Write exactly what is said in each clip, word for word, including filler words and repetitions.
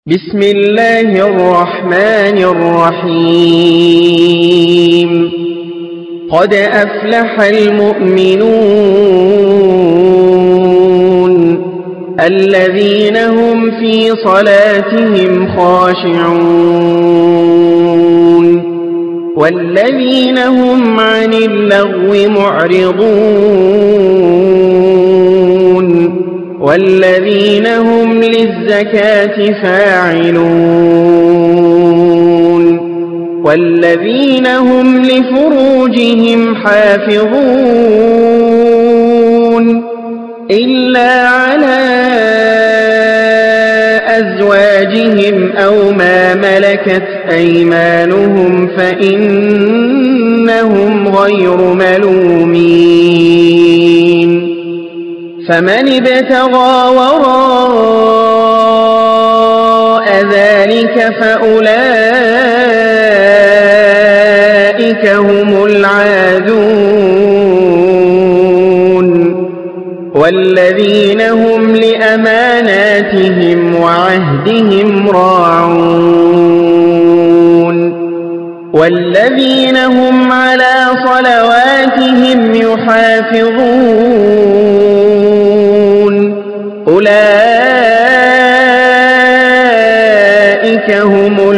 بسم الله الرحمن الرحيم قد أفلح المؤمنون الذين هم في صلاتهم خاشعون والذين هم عن اللغو معرضون والذين هم للزكاة فاعلون والذين هم لفروجهم حافظون إلا على أزواجهم أو ما ملكت أيمانهم فإنهم غير ملومين فمن ابتغى وراء ذلك فأولئك هم العادون والذين هم لأماناتهم وعهدهم راعون والذين هم على صلواتهم يحافظون أولئك هم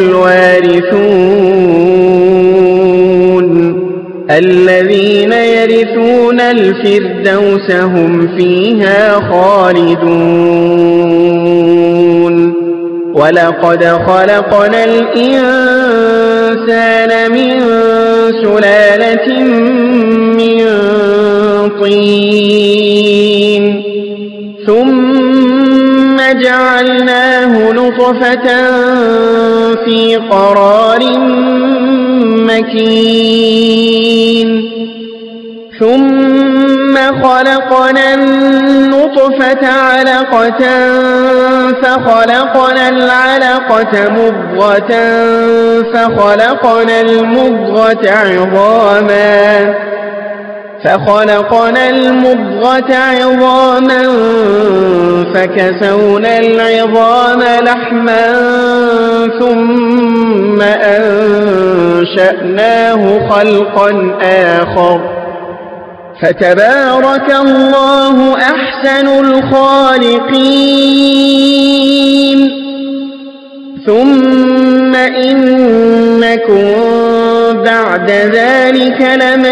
الوارثون الذين يرثون الفردوس هم فيها خالدون ولقد خلقنا الإنسان من سلالة من طين ثم جعلناه نطفة في قرار مكين ثم خلقنا النطفة علقة فخلقنا العلقة مضغة فخلقنا المضغة عظاما فخلقنا المضغة عظاما فكسونا العظام لحما ثم أنشأناه خلقا آخر فتبارك الله أحسن الخالقين ثم إنكم بعد ذلك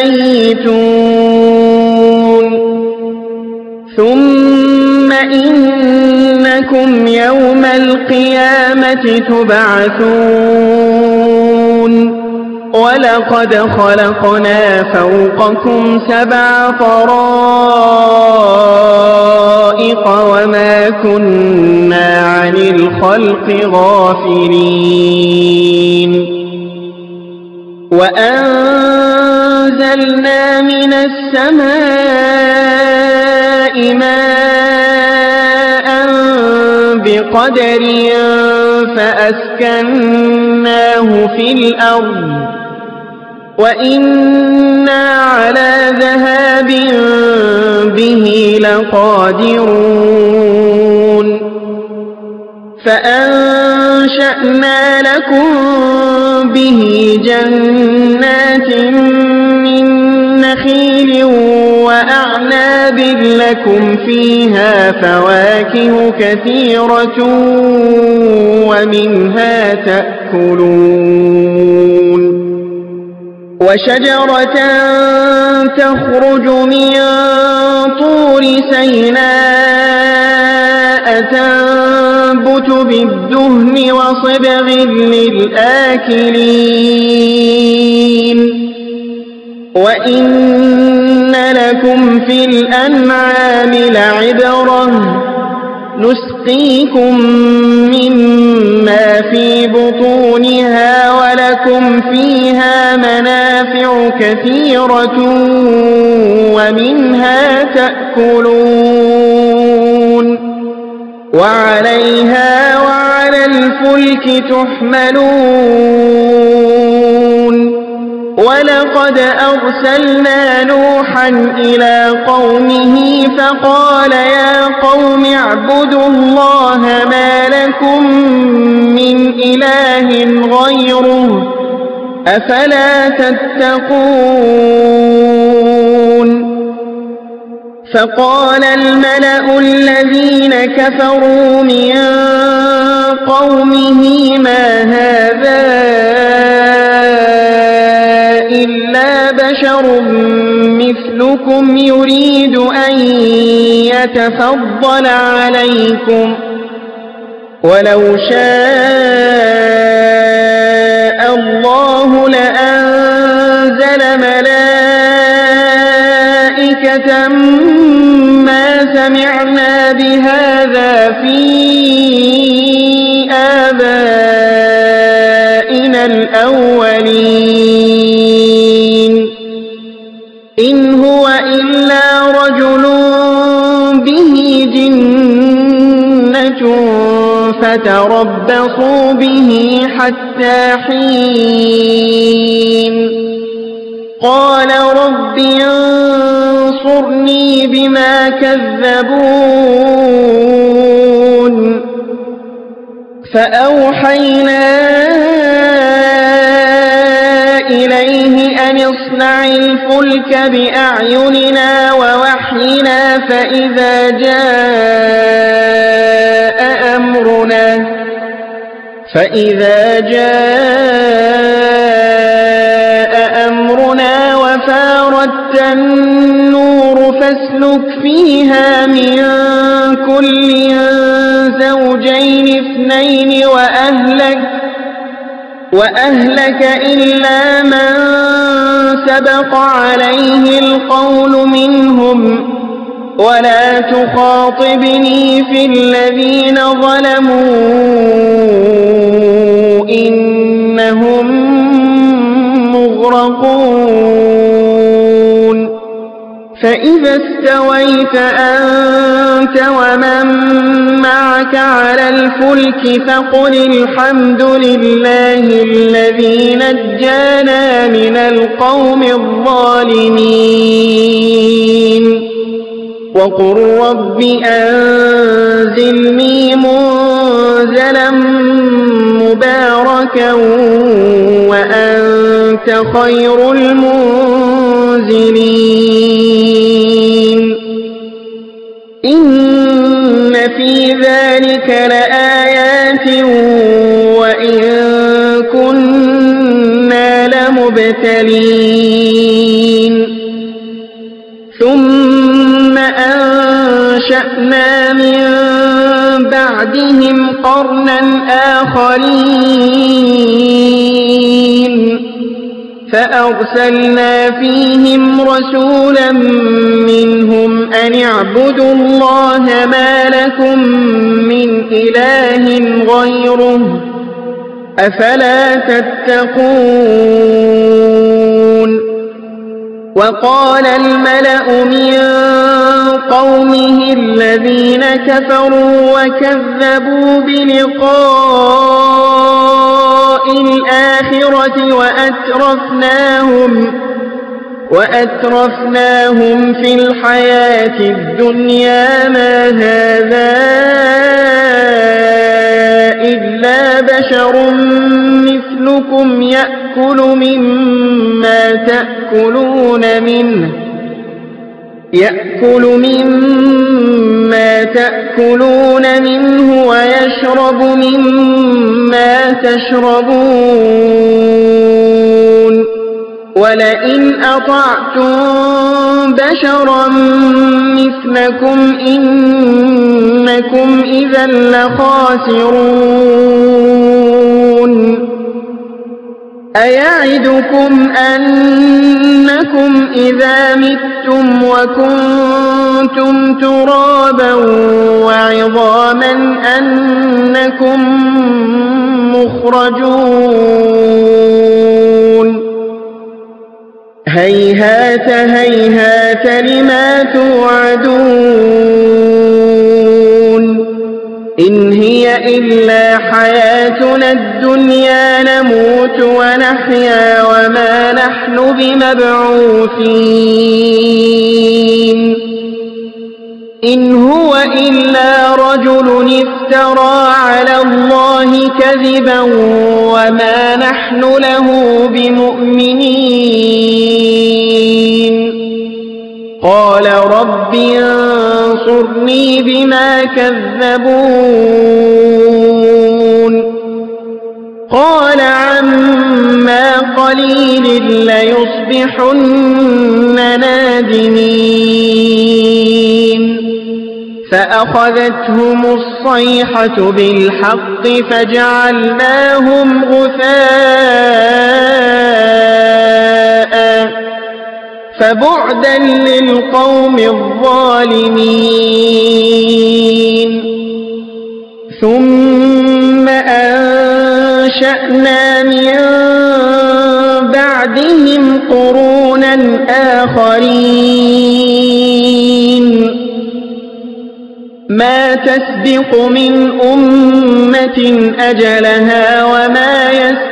لميتون ثم إنكم يوم القيامة تبعثون ولقد خلقنا فوقكم سبع طرائق وما كنا عن الخلق غافلين وأنزلنا من السماء ماء بقدر فأسكناه في الأرض وإنا على ذهاب به لقادرون فأنشأنا لكم به جنات من نخيل وأعناب لكم فيها فواكه كثيرة ومنها تأكلون وشجرة تخرج من طور سيناء تنبت بالدهن وصبغ للآكلين وإن لكم في الأنعام لعبرة نسقيكم مما في بطونها ولكم فيها منافع كثيرة ومنها تأكلون وعليها وعلى الفلك تحملون ولقد أرسلنا نوحا إلى قومه فقال يا قوم اعبدوا الله ما لكم من إله غيره أفلا تتقون فقال الملأ الذين كفروا من قومه ما هذا إلا بشر مثلكم يريد أن يتفضل عليكم ولو شاء الله لأنزل ملائكة ما سمعنا بهذا في آبائنا الأولين إن هو إلا رجل به جنة فتربصوا به حتى حين قال رب انصرني بما كذبون فأوحينا إليه أن اصنع الفلك بأعيننا ووحينا فإذا جاء أمرنا فإذا جاء أمرنا وفارت النور فاسلك فيها من كل زوجين اثنين وأهلك وأهلك إلا من سبق عليه القول منهم ولا تخاطبني في الذين ظلموا إنهم مغرقون فإذا استويت أنت ومن معك على الفلك فقل الحمد لله الذي نجانا من القوم الظالمين وقل رب أنزلني منزلا مباركا وأنت خير المنزلين إن في ذلك لآيات وإن كنا لمبتلين ثم أنشأنا من بعدهم قرنا آخرين فأرسلنا فيهم رسولا منهم أن اعبدوا الله ما لكم من إله غيره أفلا تتقون وقال الملأ من قومه الذين كفروا وكذبوا بلقاء الآخرة وأترفناهم وأترفناهم في الحياة الدنيا ما هذا إلا بشر مثلكم يأكل مما تأكلون منه يأكل مما تأكلون منه ويشرب مما تشربون ولئن أطعتم بشرا مثلكم إنكم إذا لخاسرون أيعدكم أنكم إذا متم وكنتم ترابا وعظاما أنكم مخرجون هيهات هيهات لما توعدون إن هي هي إلا حياتنا الدنيا نموت ونحيا وما نحن بمبعوثين إن هو إلا رجل افترى على الله كذبا وما نحن له بمؤمنين قال رب انصرني بما كذبون قال عما قليل ليصبحن نادمين فأخذتهم الصيحة بالحق فجعلناهم غثاء فبعدا للقوم الظالمين ثم أنشأنا من بعدهم قرونا آخرين ما تسبق من أمة أجلها وما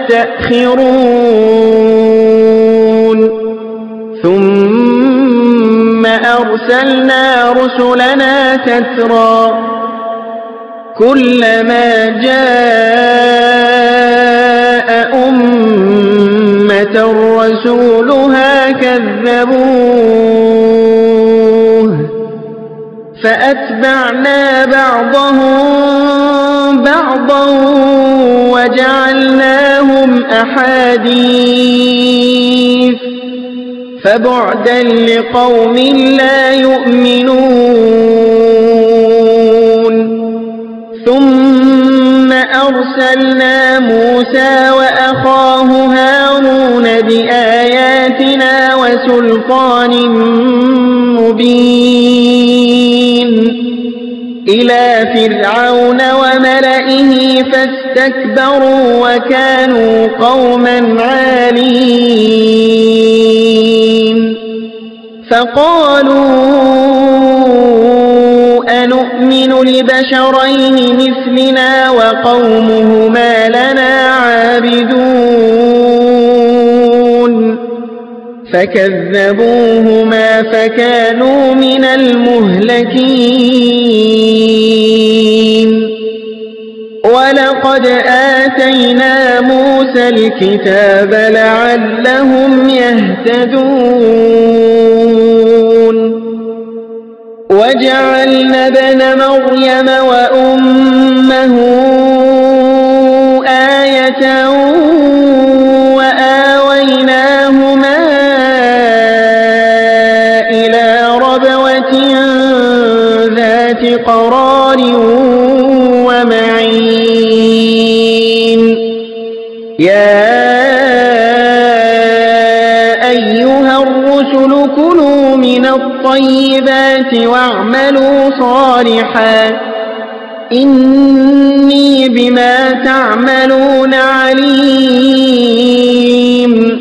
يستأخرون ثم أرسلنا رسلنا تترى كلما جاء أمة رسولها كذبوه فأتبعنا بعضهم بعضا وجعلناهم أحاديث فبعدا لقوم لا يؤمنون ثم أرسلنا موسى وأخاه هارون بآياتنا وسلطان مبين إلى فرعون وملئه فاستكبروا وكانوا قوما عالين فقالوا أنؤمن لبشرين مثلنا وقومهما لنا عابدون فكذبوهما فكانوا من المهلكين ولقد آتينا موسى الكتاب لعلهم يهتدون وجعلنا ابن مريم وأمه آية وآويناهما إلى ربوة ذات قرار ومعين يا أيها الرسل كلوا من الطيبات واعملوا صالحا إني بما تعملون عليم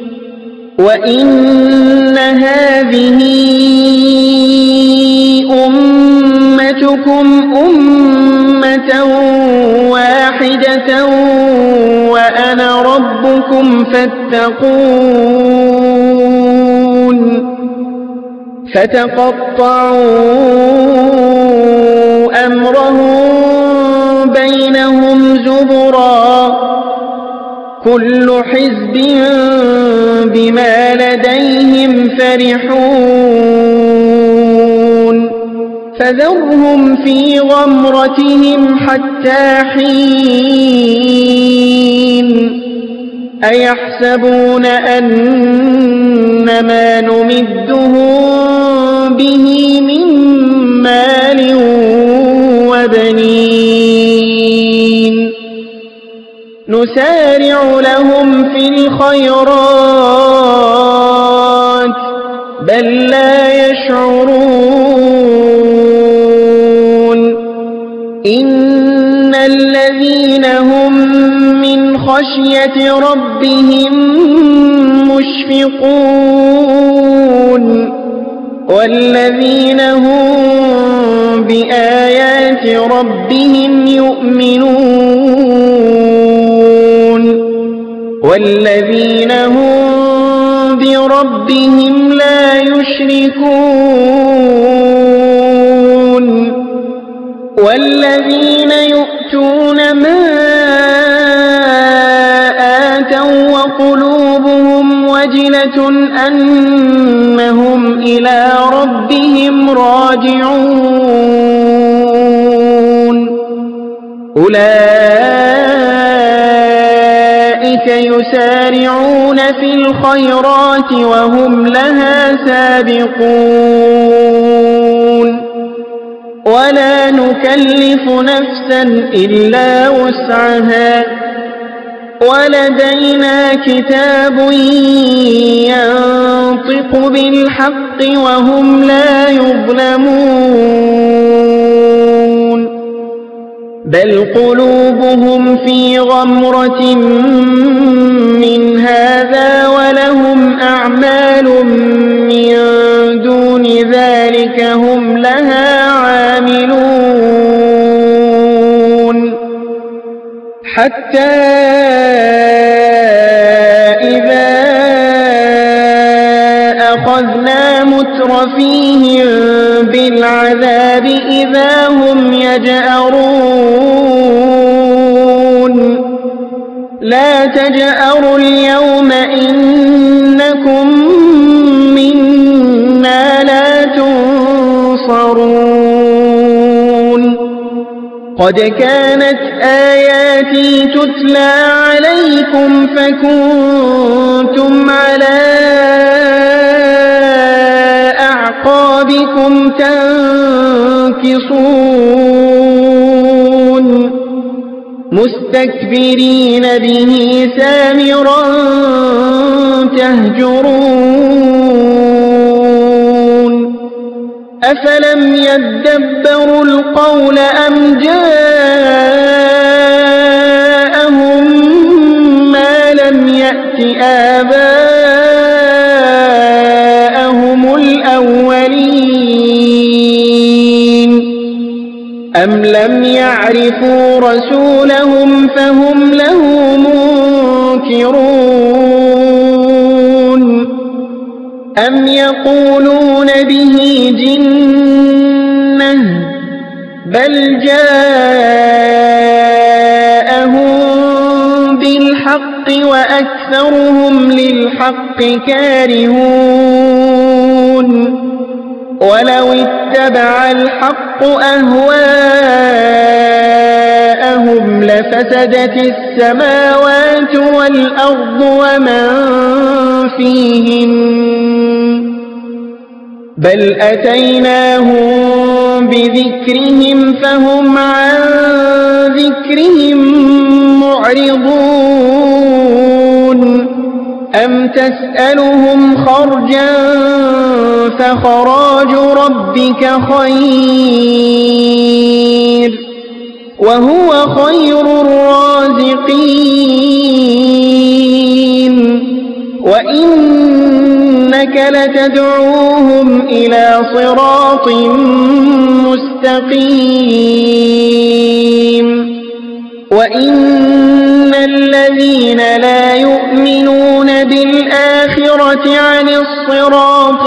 وإن هذه أمتكم أمة واحدة وأنا ربكم فاتقون فتقطعوا أمرهم بينهم زبرا كل حزب بما لديهم فرحون فذرهم في غمرتهم حتى حين أيحسبون أن ما نمدهم به من مال وبنين نسارع لهم في الخيرات بل لا يشعرون إن الذين هم من خشية ربهم مشفقون والذين هم بآيات ربهم يؤمنون والذين هم بربهم لا يشركون والذين يؤتون ما آتوا وقلوبهم وجلة أنهم إلى ربهم راجعون أولئك يسارعون في الخيرات وهم لها سابقون ولا نكلف نفسا إلا وسعها ولدينا كتاب ينطق بالحق وهم لا يظلمون بل قلوبهم في غمرة من هذا ولهم أعمال من دون ذلك هم لها عاملون حتى إذا أخذنا مترفيهم بالعذاب إذا هم يجأرون لا تجأروا اليوم إنكم منا لا تنصرون قد كانت آياتي تتلى عليكم فكنتم على أعقابكم تنكصون مستكبرين به سامرا تهجرون أفلم يدبروا القول أم جاءهم ما لم يأت آباءهم الأولين أم لم يعرفوا رسولهم فهم له منكرون أم يقولون به جنة بل جاءهم بالحق وأكثرهم للحق كارهون ولو اتبع الحق أهواءهم لفسدت السماوات والأرض ومن فيهن بل أتيناهم بذكرهم فهم عن ذكرهم معرضون أم تسألهم خرجا فخراج ربك خير وهو خير الرازقين وإنك لتدعوهم إلى صراط مستقيم وإن الذين لا يؤمنون بالآخرة عن الصراط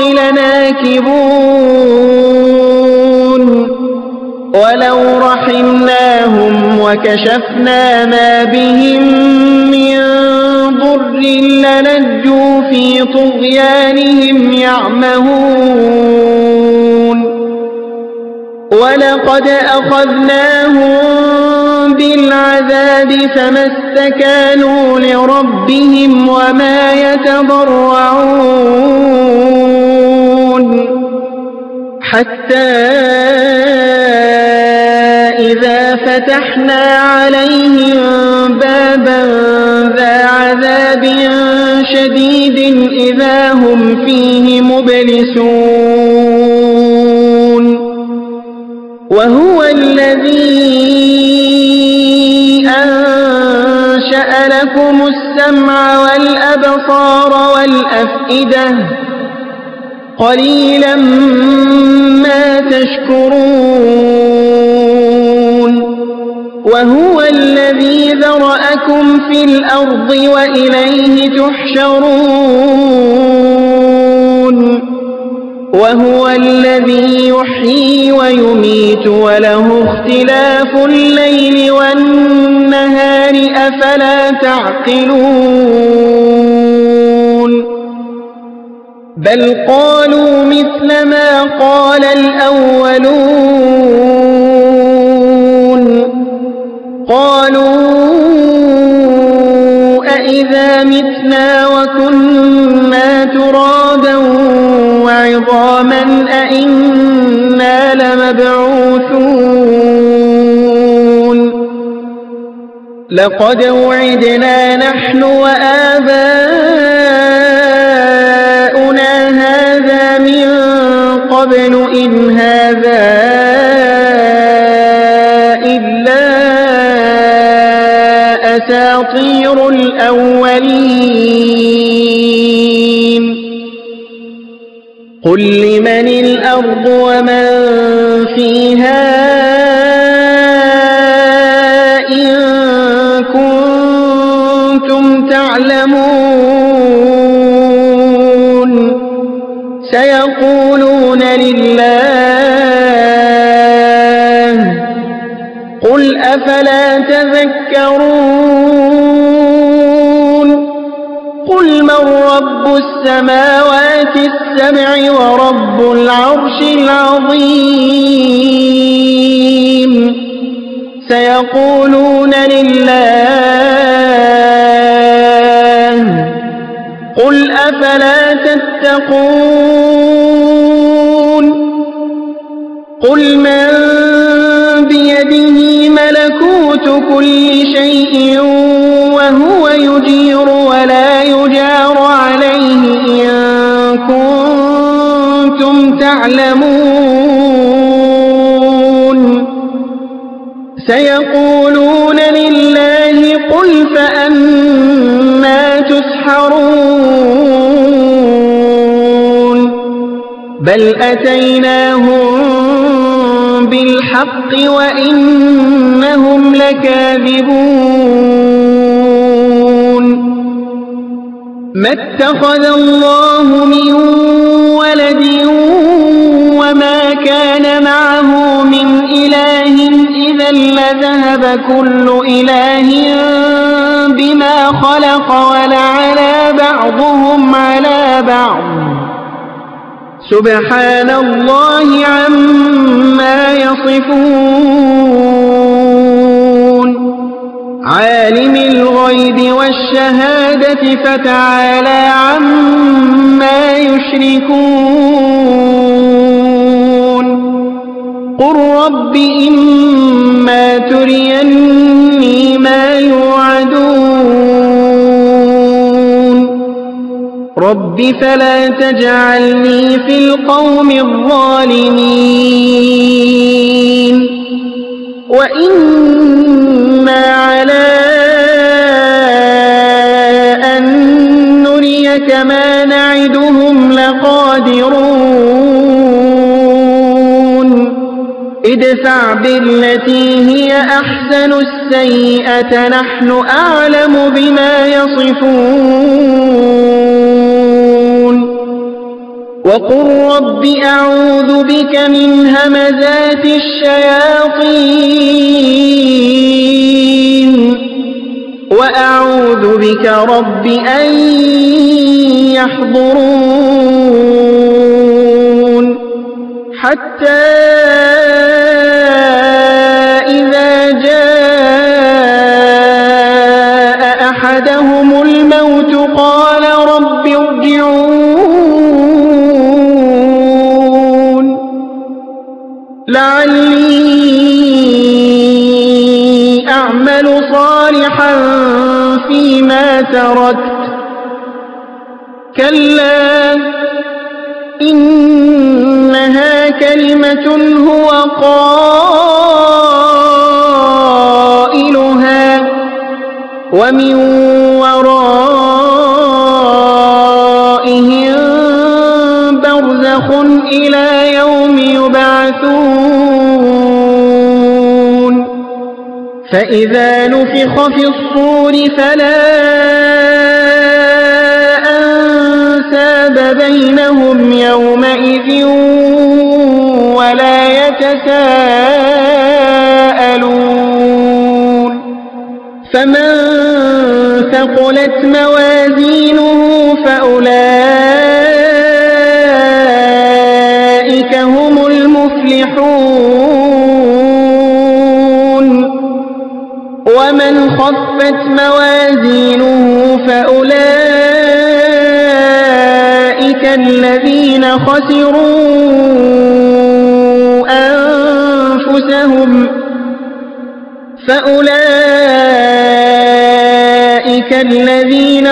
لناكبون ولو رحمناهم وكشفنا ما بهم من ضر لنجوا في طغيانهم يعمهون ولقد أخذناهم بالعذاب فما استكانوا لربهم وما يتضرعون حتى إذا فتحنا عليهم بابا ذا عذاب شديد إذا هم فيه مبلسون وهو الذي أنشأ لكم السمع والأبصار والأفئدة قليلا ما تشكرون وهو الذي ذرأكم في الأرض وإليه تحشرون وهو الذي يحيي ويميت وله اختلاف الليل والنهار أفلا تعقلون بل قالوا مثل ما قال الأولون قالوا أإذا متنا وكنا ترابا وعظاما أإنا لمبعوثون لقد وعدنا نحن وآباؤنا هذا من قبل إن هذا إلا أساطير الأولين قل لمن الأرض ومن فيها إن كنتم تعلمون سيقولون لله قل أفلا تذكرون قل من رب السماوات السبع ورب العرش العظيم سيقولون لله قل أفلا تتقون قل من بيده ملكوت كل شيء وهو يجير ولا يجار عليه إن كنتم تعلمون سيقولون لله قل فأنا تسحرون بل أتيناهم بالحق وإنهم لكاذبون ما اتخذ الله من ولد وما كان معه من إله إذا لذهب كل إله بما خلق ولعلى بعضهم على بعض سبحان الله عما يصفون عالم الغيب والشهادة فتعالى عما يشركون قل رب إما تريني ما يوعدون رب فلا تجعلني في القوم الظالمين وإنا على أن نريك ما نعدهم لقادرون ادفع بالتي هي أحسن السيئة نحن أعلم بما يصفون وقل رب أعوذ بك من همزات الشياطين وأعوذ بك رب أن يحضرون حتى إذا جاء أحدهم الموت قال رب ارجعون لعلي أعمل صالحا فيما تركت كلا إنها كلمة هو قائلها ومن ورائهم برزخ إلى يوم يبعثون فإذا نفخ في الصور فلا أنساب بينهم يومئذ ولا يتساءلون فمن ثقلت موازينه فأولئك هم المفلحون ومن خفت موازينه فأولئك الذين خسروا أنفسهم فأولئك الذين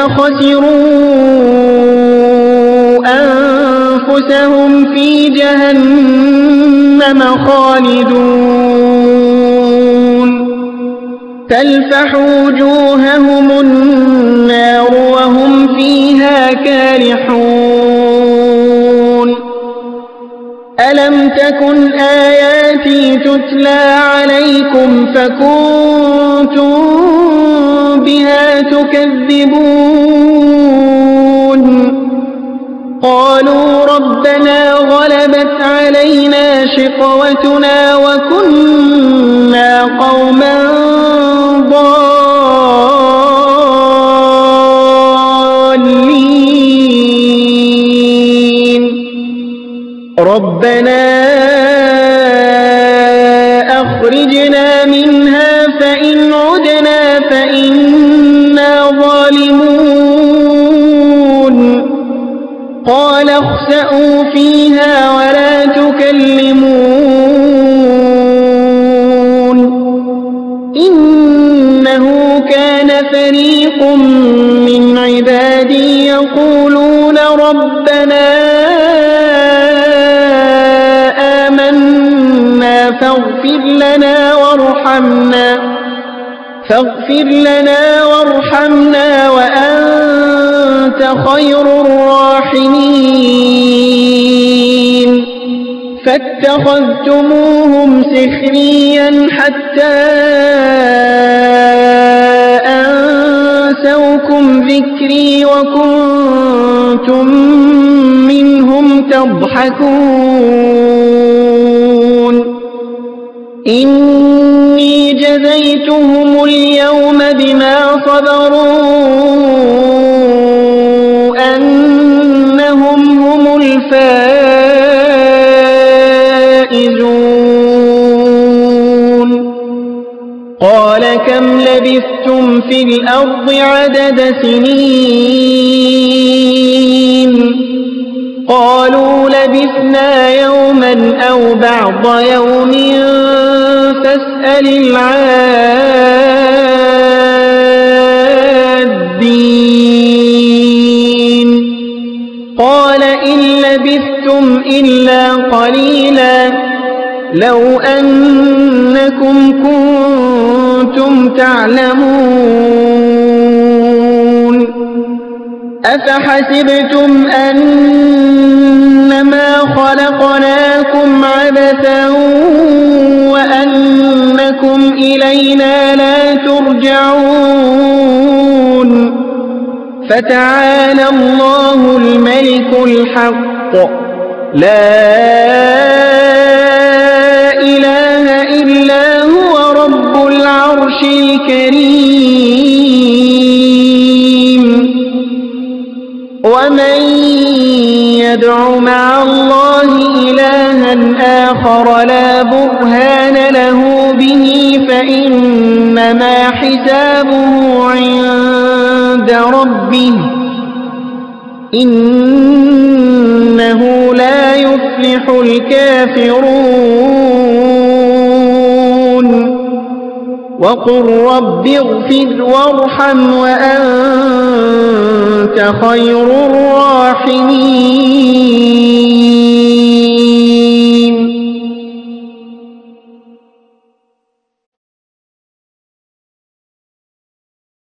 خسروا أنفسهم في جهنم خالدون تلفح وجوههم النار وهم فيها كالحون ألم تكن آياتي تتلى عليكم فكنتم بها تكذبون قالوا ربنا غلبت علينا شقوتنا وكنا قوما ضالين ربنا أخرجنا منها فإن عدنا فإنا ظالمون قال اخسئوا فيها ولا تكلمون إنه كان فريق من عبادي يقولون ربنا آمنا فاغفر لنا وارحمنا فاغفر لنا وارحمنا وأنت خير الراحمين فاتخذتموهم سخريا حتى أنسوكم ذكري وكنتم منهم تضحكون إني جزيتهم اليوم بما صبروا أنهم هم الفائزون قال كم لبثتم في الأرض عدد سنين قالوا لبثنا يوما أو بعض يوم فاسأل العادين قال إن لبثتم إلا قليلا لو أنكم كنتم تعلمون أفحسبتم أنما خلقناكم عبثا وأنكم إلينا لا ترجعون فتعالى الله الملك الحق لا إله إلا هو رب العرش الكريم ومن يدع مع الله إلها آخر لا برهان له به فإنما حسابه عند ربه إنه لا يفلح الكافرون وقل رب اغفر وارحم وأنت خير الراحمين